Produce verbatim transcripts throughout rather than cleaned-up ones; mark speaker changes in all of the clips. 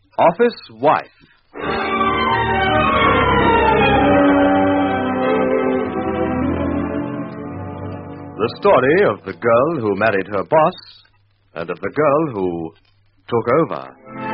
Speaker 1: Office Wife. The story of the girl who married her boss and of the girl who took over.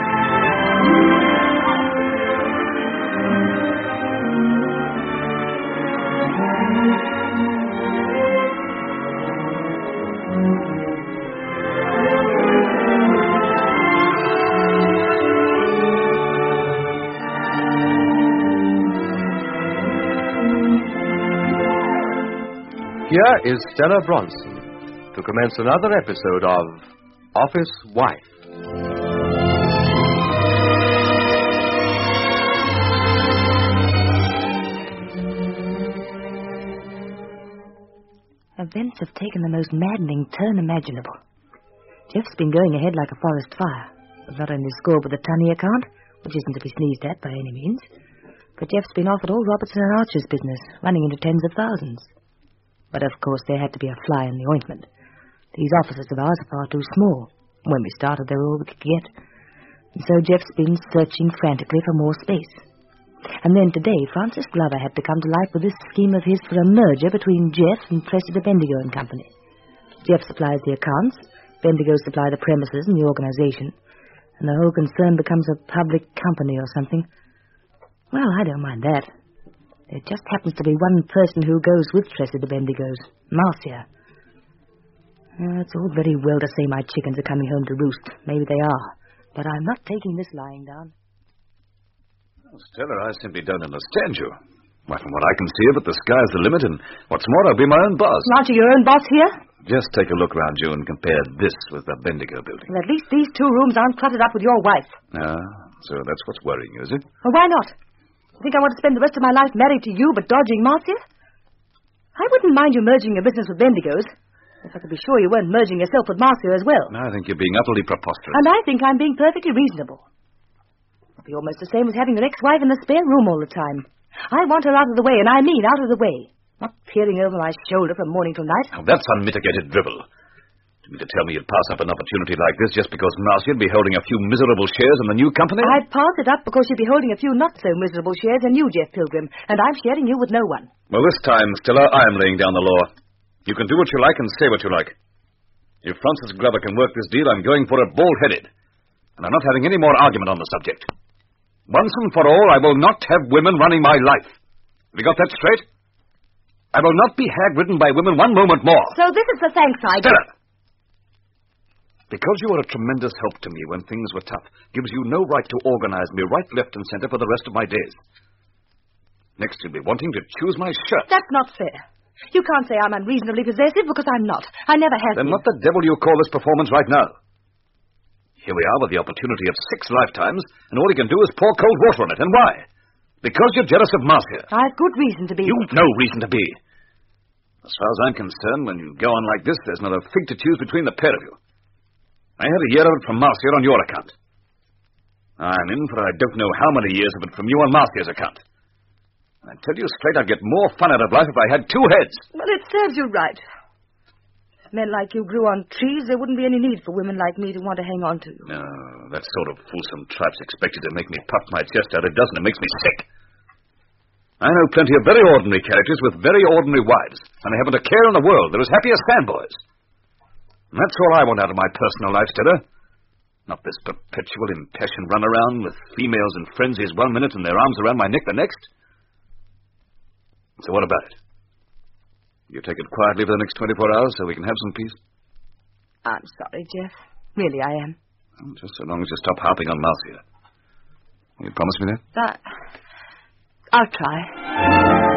Speaker 1: Here is Stella Bronson to commence another episode of Office Wife.
Speaker 2: Events have taken the most maddening turn imaginable. Jeff's been going ahead like a forest fire, but not only scored with the Tunney account, which isn't to be sneezed at by any means, but Jeff's been offered all Robertson and Archer's business, running into tens of thousands. But, of course, there had to be a fly in the ointment. These offices of ours are far too small. When we started, they were all we could get. And so Jeff's been searching frantically for more space. And then today, Francis Glover had to come to life with this scheme of his for a merger between Jeff and Cressida Bendigo and Company. Jeff supplies the accounts, Bendigo supply the premises and the organization, and the whole concern becomes a public company or something. Well, I don't mind that. There just happens to be one person who goes with Cressida Bendigo's, Marcia. Uh, it's all very well to say my chickens are coming home to roost. Maybe they are. But I'm not taking this lying down.
Speaker 3: Well, Stella, I simply don't understand you. Why, from what I can see of it, the sky's the limit, and what's more, I'll be my own boss.
Speaker 2: Aren't you your own boss here?
Speaker 3: Just take a look round you and compare this with the Bendigo building.
Speaker 2: Well, at least these two rooms aren't cluttered up with your wife.
Speaker 3: Ah, so that's what's worrying you, is it?
Speaker 2: Well, why not? You think I want to spend the rest of my life married to you but dodging Marcia? I wouldn't mind you merging your business with Bendigo's, if I could be sure you weren't merging yourself with Marcia as well.
Speaker 3: I think you're being utterly preposterous.
Speaker 2: And I think I'm being perfectly reasonable. It'll be almost the same as having your ex-wife in the spare room all the time. I want her out of the way, and I mean out of the way. Not peering over my shoulder from morning till night.
Speaker 3: Now, that's unmitigated drivel. Do you mean to tell me you'd pass up an opportunity like this just because Marcia'd be holding a few miserable shares in the new company?
Speaker 2: I'd pass it up because you'd be holding a few not-so-miserable shares in you, Jeff Pilgrim, and I'm sharing you with no one.
Speaker 3: Well, this time, Stella, I'm laying down the law. You can do what you like and say what you like. If Francis Glover can work this deal, I'm going for it bald-headed. And I'm not having any more argument on the subject. Once and for all, I will not have women running my life. Have you got that straight? I will not be hag-ridden by women one moment more.
Speaker 2: So this is the thanks I get.
Speaker 3: Stella! Because you were a tremendous help to me when things were tough, gives you no right to organize me right, left, and center for the rest of my days. Next, you'll be wanting to choose my shirt.
Speaker 2: That's not fair. You can't say I'm unreasonably possessive because I'm not. I never have
Speaker 3: Then
Speaker 2: been.
Speaker 3: what the devil do you call this performance right now? Here we are with the opportunity of six lifetimes, and all you can do is pour cold water on it. And why? Because you're jealous of Marcia.
Speaker 2: I've good reason to be.
Speaker 3: You've no reason to be. As far as I'm concerned, when you go on like this, there's not a fig to choose between the pair of you. I had a year of it from Marcia on your account. I'm in for I don't know how many years of it from you on Marcia's account. I tell you straight, I'd get more fun out of life if I had two heads.
Speaker 2: Well, it serves you right. If men like you grew on trees, there wouldn't be any need for women like me to want to hang on to you.
Speaker 3: No, that sort of fulsome tripe's expected to make me puff my chest out. It doesn't. It makes me sick. I know plenty of very ordinary characters with very ordinary wives, and they haven't a care in the world. They're as happy as fanboys. And that's all I want out of my personal life, Stella. Not this perpetual impassioned runaround with females in frenzies one minute and their arms around my neck the next. So what about it? You take it quietly for the next twenty-four hours so we can have some peace?
Speaker 2: I'm sorry, Jeff. Really, I am.
Speaker 3: Well, just so long as you stop harping on Marcia. You promise me that?
Speaker 2: Uh, I'll try.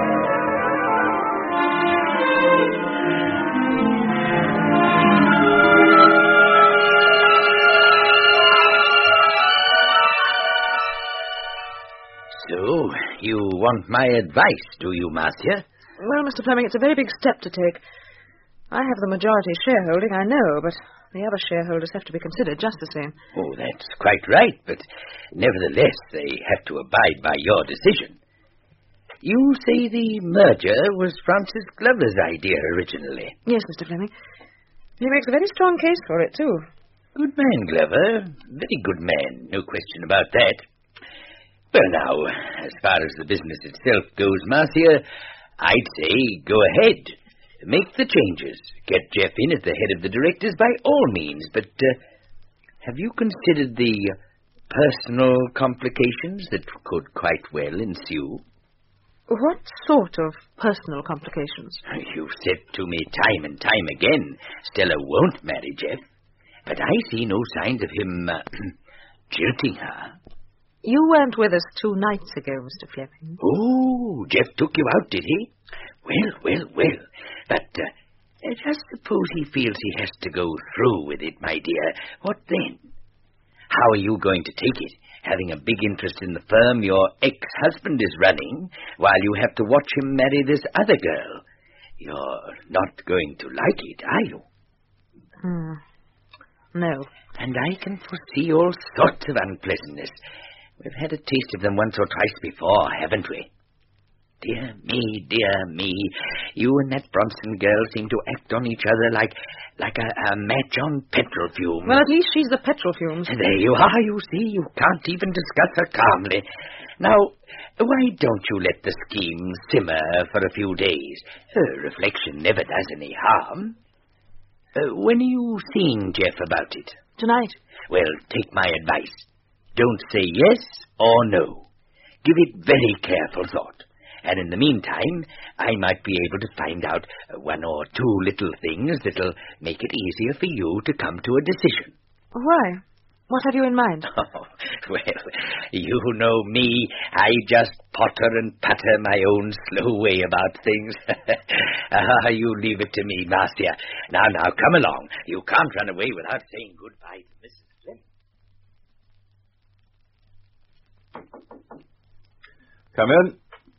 Speaker 4: So, you want my advice, do you, Marcia?
Speaker 5: Well, Mister Fleming, it's a very big step to take. I have the majority shareholding, I know, but the other shareholders have to be considered just the same.
Speaker 4: Oh, that's quite right, but nevertheless, they have to abide by your decision. You say the merger was Francis Glover's idea originally.
Speaker 5: Yes, Mister Fleming. He makes a very strong case for it, too.
Speaker 4: Good man, Glover. Very good man. No question about that. Well, now, as far as the business itself goes, Marcia, I'd say go ahead. Make the changes. Get Jeff in at the head of the directors by all means. But uh, have you considered the personal complications that could quite well ensue?
Speaker 5: What sort of personal complications?
Speaker 4: You've said to me time and time again, Stella won't marry Jeff. But I see no signs of him uh, jilting her.
Speaker 5: You weren't with us two nights ago, Mister Fleming.
Speaker 4: Oh, Jeff took you out, did he? Well, well, well. But uh, just suppose he feels he has to go through with it, my dear. What then? How are you going to take it, having a big interest in the firm your ex-husband is running, while you have to watch him marry this other girl? You're not going to like it, are you?
Speaker 5: Hmm. No.
Speaker 4: And I can foresee all sorts of unpleasantness. We've had a taste of them once or twice before, haven't we? Dear me, dear me. You and that Bronson girl seem to act on each other like like a, a match on petrol fumes.
Speaker 5: Well, at least she's the petrol fumes.
Speaker 4: There you are, you see. You can't even discuss her calmly. Now, why don't you let the scheme simmer for a few days? Her reflection never does any harm. Uh, when are you seeing Jeff about it?
Speaker 5: Tonight.
Speaker 4: Well, take my advice. Don't say yes or no. Give it very careful thought. And in the meantime, I might be able to find out one or two little things that'll make it easier for you to come to a decision.
Speaker 5: Why? What have you in mind?
Speaker 4: Oh, well, you know me. I just potter and putter my own slow way about things. Ah, you leave it to me, Marcia. Now, now, come along. You can't run away without saying goodbye to Missus Fleming.
Speaker 3: Come in.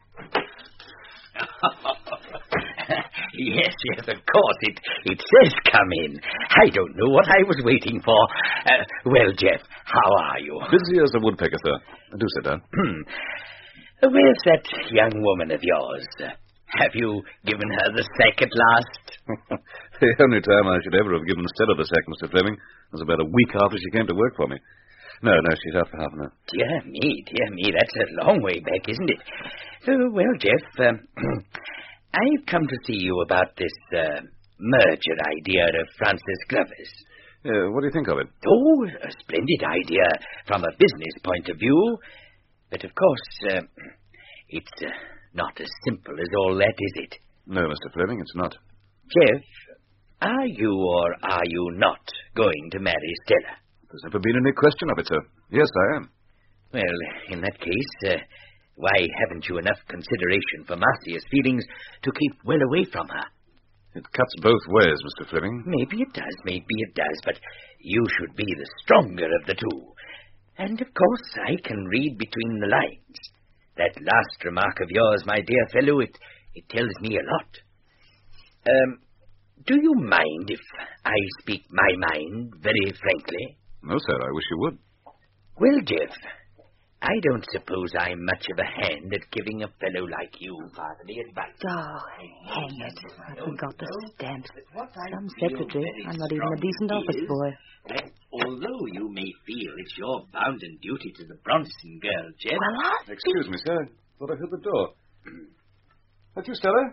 Speaker 4: Yes, yes, of course. It it says come in. I don't know what I was waiting for. Uh, well, Jeff, how are you?
Speaker 3: Busy as a woodpecker, sir. Do sit down.
Speaker 4: Where's that young woman of yours? Uh, have you given her the sack at last?
Speaker 3: The only time I should ever have given Stella the sack, Mister Fleming, was about a week after she came to work for me. No, no, she's out for half an hour.
Speaker 4: Dear me, dear me, that's a long way back, isn't it? Uh, well, Jeff, um, I've come to see you about this uh, merger idea of Francis Glover's.
Speaker 3: Uh, what do you think of it?
Speaker 4: Oh, a splendid idea from a business point of view. But, of course, uh, it's uh, not as simple as all that, is it?
Speaker 3: No, Mister Fleming, it's not.
Speaker 4: Jeff, are you or are you not going to marry Stella?
Speaker 3: There's never been any question of it, sir. Yes, I am.
Speaker 4: Well, in that case, uh, why haven't you enough consideration for Marcia's feelings to keep well away from her?
Speaker 3: It cuts both ways, Mister Fleming.
Speaker 4: Maybe it does, maybe it does, but you should be the stronger of the two. And, of course, I can read between the lines. That last remark of yours, my dear fellow, it, it tells me a lot. Um, do you mind if I speak my mind very frankly?
Speaker 3: No, sir, I wish you would.
Speaker 4: Well, Jeff, I don't suppose I'm much of a hand at giving a fellow like you fatherly advice.
Speaker 2: Oh, hang it. I forgot the stamps. Some secretary. I'm not even a decent office boy.
Speaker 4: That although you may feel it's your bounden duty to the Bronson girl, Jeff...
Speaker 2: Well, I...
Speaker 3: Excuse me, sir. Thought I heard the door. That you, Stella?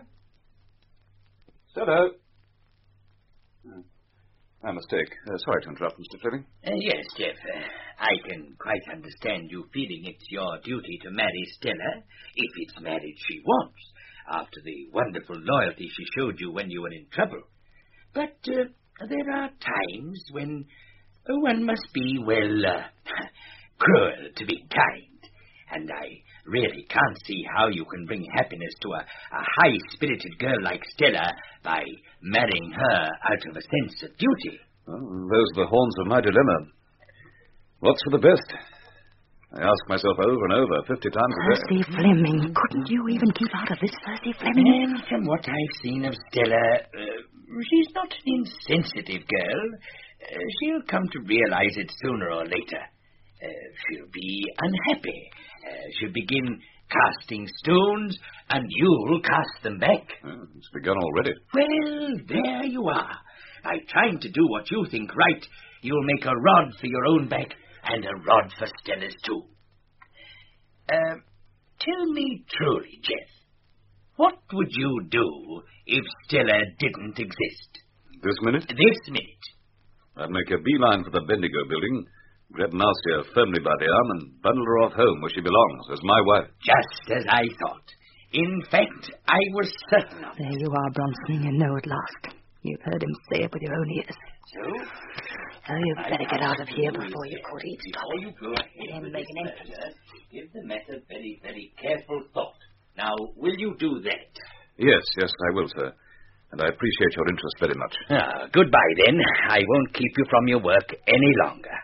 Speaker 3: Stella? Hmm. My mistake. Uh, sorry to interrupt, Mister Fleming.
Speaker 4: Uh, yes, Jeff. Uh, I can quite understand you feeling it's your duty to marry Stella, if it's marriage she wants, after the wonderful loyalty she showed you when you were in trouble. But uh, there are times when uh, one must be, well, uh, cruel to be kind. And I really can't see how you can bring happiness to a, a high-spirited girl like Stella by marrying her out of a sense of duty.
Speaker 3: Well, those are the horns of my dilemma. What's for the best? I ask myself over and over, fifty times a day.
Speaker 2: Percy Fleming. Couldn't you even keep out of this, Percy Fleming?
Speaker 4: And from what I've seen of Stella, uh, she's not an insensitive girl. Uh, she'll come to realize it sooner or later. Uh, she'll be unhappy. Uh, she'll begin casting stones, and you'll cast them back.
Speaker 3: Well, it's begun already.
Speaker 4: Well, there you are. by trying to do what you think right, you'll make a rod for your own back and a rod for Stella's, too. Uh, tell me truly, Jeff, what would you do if Stella didn't exist?
Speaker 3: This minute?
Speaker 4: This minute.
Speaker 3: I'd make a beeline for the Bendigo building, grab Marcia firmly by the arm, and bundle her off home where she belongs, as my wife.
Speaker 4: Just as I thought. In fact, I was certain of it.
Speaker 2: There you are, Bronson. You know at last. You've heard him say it with your own ears.
Speaker 4: So?
Speaker 2: Oh, you'd better get out of here before you could eat.
Speaker 4: Before you go ahead
Speaker 2: And
Speaker 4: with
Speaker 2: make
Speaker 4: this
Speaker 2: an entry.
Speaker 4: matter, give the matter very, very careful thought. Now, will you do that?
Speaker 3: Yes, yes, I will, sir. And I appreciate your interest very much.
Speaker 4: Ah, goodbye, then. I won't keep you from your work any longer.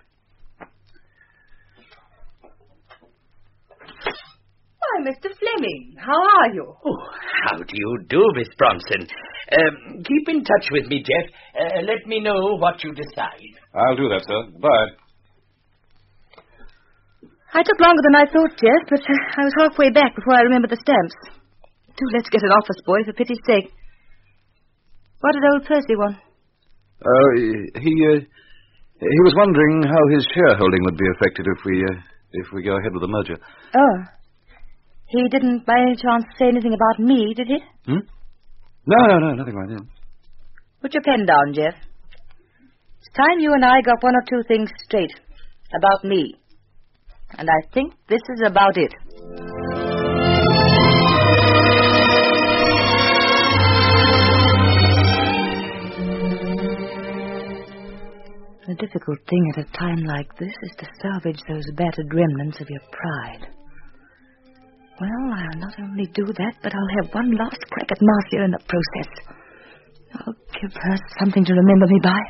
Speaker 5: Why, Mister Fleming, how are you?
Speaker 4: Oh, how do you do, Miss Bronson? Um, keep in touch with me, Jeff. Uh, let me know what you decide.
Speaker 3: I'll do that, sir. Goodbye.
Speaker 2: I took longer than I thought, Jeff, but uh, I was halfway back before I remembered the stamps. Do let's get an office boy, for pity's sake. What did old Percy want?
Speaker 3: Uh, he, uh, he was wondering how his shareholding would be affected if we, uh, if we go ahead with the merger.
Speaker 2: Oh. He didn't by any chance say anything about me, did he?
Speaker 3: Hmm? No, no, no, nothing like that.
Speaker 2: Put your pen down, Jeff. It's time you and I got one or two things straight about me. And I think this is about it. The difficult thing at a time like this is to salvage those battered remnants of your pride. Well, I'll not only do that, but I'll have one last crack at Marcia in the process. I'll give her something to remember me by.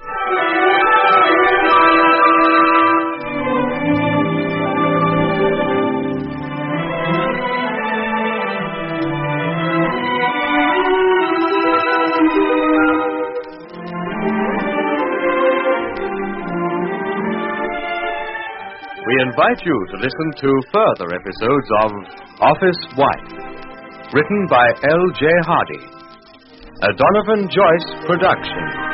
Speaker 1: We invite you to listen to further episodes of Office Wife, written by L J Hardy, a Donovan Joyce production.